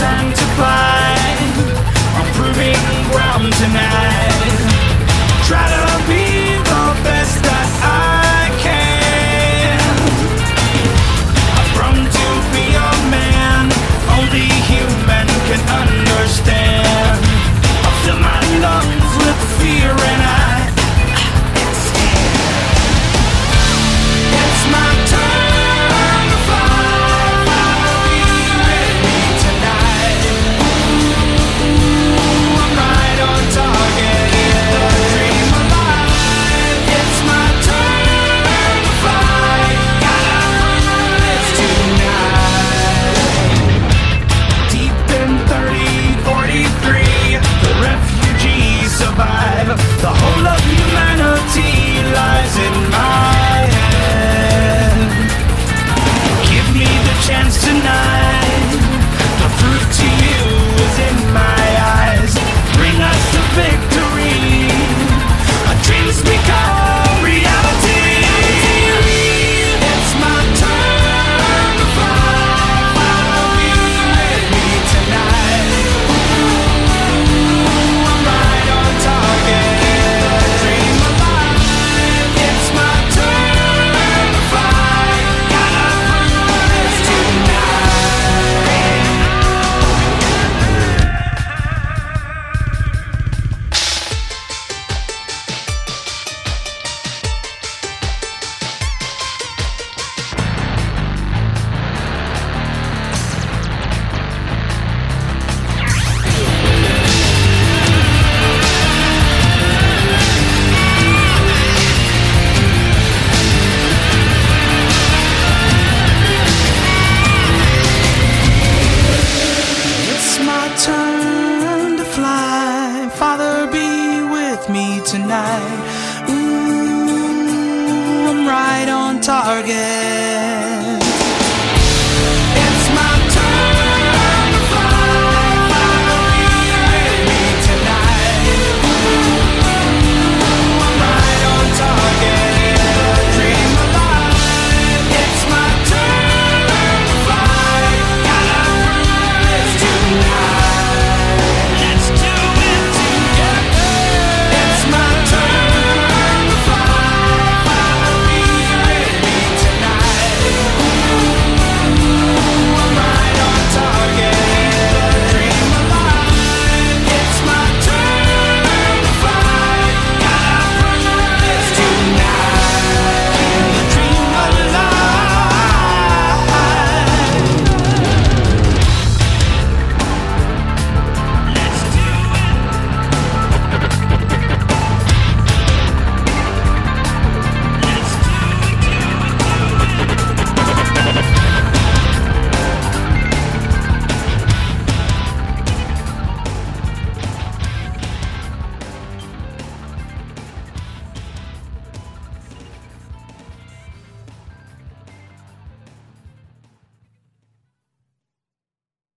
time to climb on proving ground tonight. Try to be the best that I can. I've grown to be a man only human can understand. I fill my lungs with fear and I get scared. It's my turn to fly. Be with me tonight. Ooh, I'm right on target. Keep the dream alive. It's my turn to fly. Gotta prove this tonight. Deep in 3043, the refugees survive. The whole of humanity lies in my head. Give me the chance tonight. The proof to you is in my eyes. Bring us to victory. Our dreams become reality. It's my turn to fly. Be with me tonight. Ooh, I'm right on target. Keep the dream alive. It's my turn to fly. Gotta prove this tonight. It's my turn to fly. Father, be with me tonight. Ooh, I'm right on target.